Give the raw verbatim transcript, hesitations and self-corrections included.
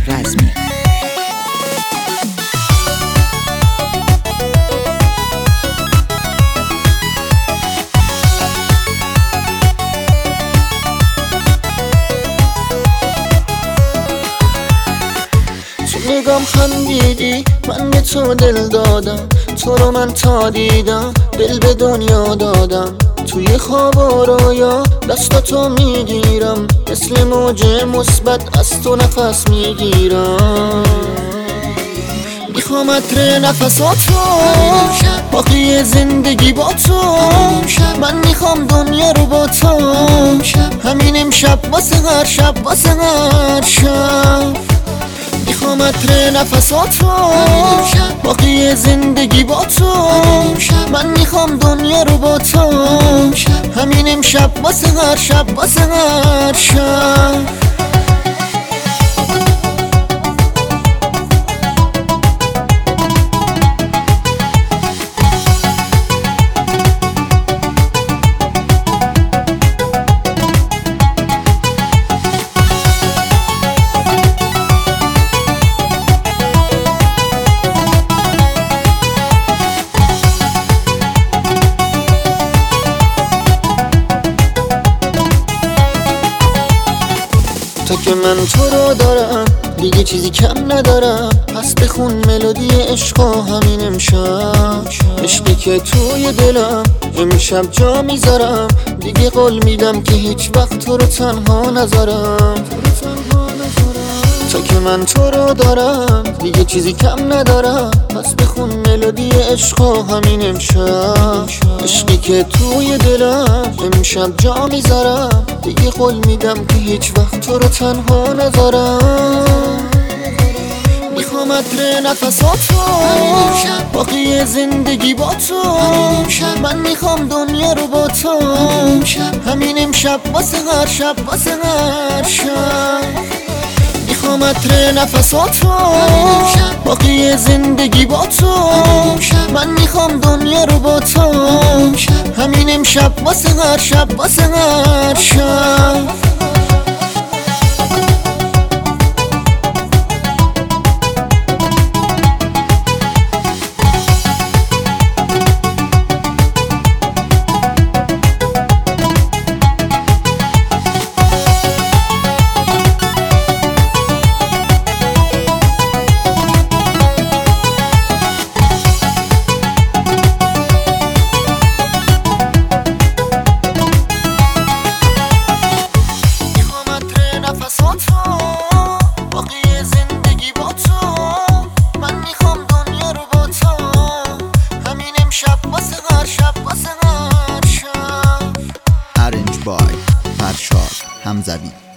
رزمی. نگام خندیدی، من به تو دل دادم، تو رو من تا دیدم دل به دنیا دادم. توی خواب و رویا دستاتو میگیرم، مثل موج مثبت از تو نفس میگیرم. میخوام عطر نفساتو، باقی زندگی با تو. من میخوام دنیا رو با تو، همین امشب واسه هر شب واسه هر شب. میخوام عطر نفساتو، باقی زندگی با تو. من میخوام دنیا رو با تو، همین امشب واسه هر شب واسه هر شب. تا که من تو رو دارم دیگه چیزی کم ندارم، پس بخون ملودی عشق و همین امشب. عشقی که توی دلم امشب جا میذارم، دیگه قول میدم که هیچ وقت تو رو تنها نذارم. تا که من تو رو دارم دیگه چیزی کم ندارم، پس بخون ملودی عشق و همین امشب. عشقی که توی دلم امشب جا میذارم، دیگه قول میدم که هیچ وقت تو رو تنها نذارم. میخوام عطر نفساتو، باقی زندگی با تو. من میخوام دنیا رو با تو، همین امشب واسه هر شب واسه هر شب. میخوام عطر نفساتو، باقی زندگی با تو. من میخوام دنیا رو با تو، همین امشب واسه هر شب واسه هر شب. باقی زندگی با تو. من میخوام دنیا رو با تو، همین امشب واسه هر شب واسه هر شب. ارنج بای فرشاد حمزوی.